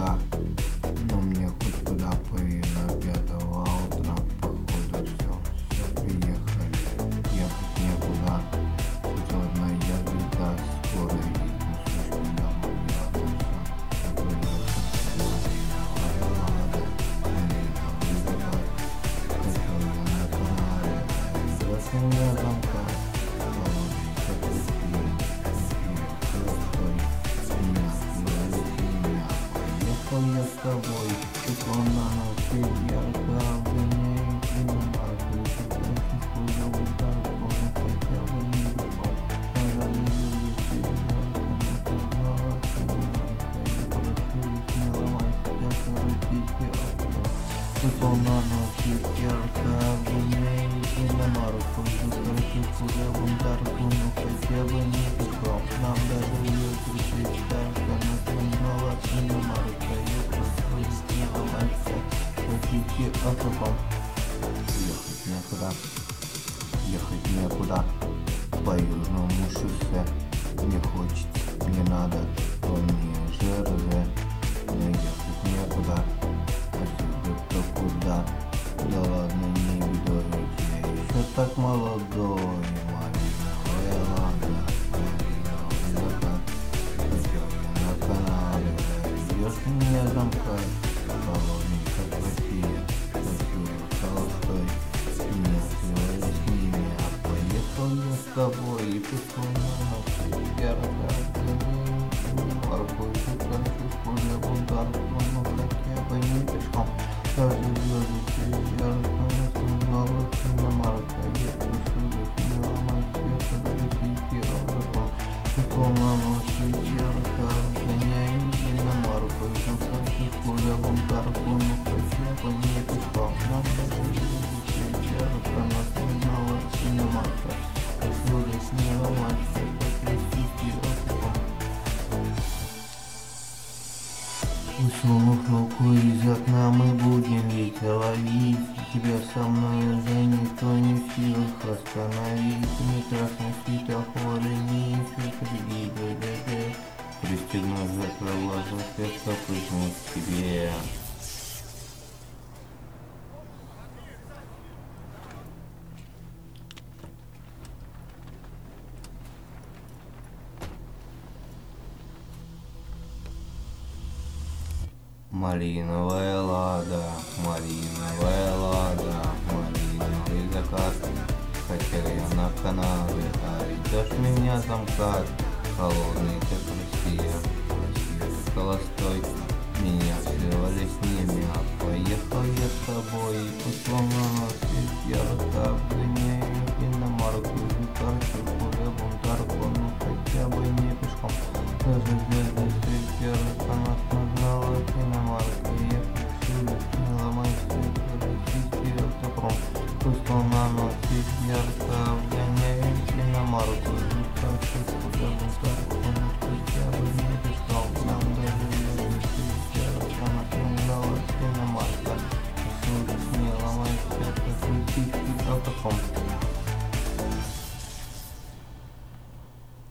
никуда. Но мне хоть куда повинно, 5 утра, походу все приехали. Ехать некуда, хоть одна языка, скоро видно, слишком давно не одна. Я замка, я с тобой, тепло на ночи, ярко обгоняет и на марку, очень хуже удар, он хотя бы не думал, она не любит тебя, кому-то знала, и просили не ломать, я коротите окно. Тепло на ночи, ярко обгоняет и на марку, очень хуже удар, он хотя бы не думал, нам даже ее причитать, она снова и на марку. Ехать некуда, по южному шоссе, не хочется, не надо, он не ЖРЗ, но ехать некуда, отсюда-то куда, да ладно, не бедуйте, я еще так молодой, малиновая лада, малиновый закат, хотел я на канале, ждешь меня замкать, холодный как Россия, холостой, не связывай с ними, а поехал я с тобой и пошел на ночь, я разгоняю и морковь, танцую в поле бунтарку, но хотя бы не пешком, даже звезды я разгоняю снова на марка, я прошу не ломать света, долетите розовым, пошел на ночь, я разгоняю и на марку, танцую в поле бунтарку, но хотя бы не пешком, нам даже высунув руку из окна, мы будем ведь ловить тебя со мной, уже никто не в силах остановить. Ни красный светофор, ни инфекции, ДДД. Пристегнув, закрыл глаза, сердце прыгнул к тебе. Малиновая лада, малиновая лада, малиновый закат. Хотел я на канале, а идешь меня замкать. Холодный как Россия, Россия как холостой. Меня срывали с ними, а поехал я с тобой. И словно носит ярко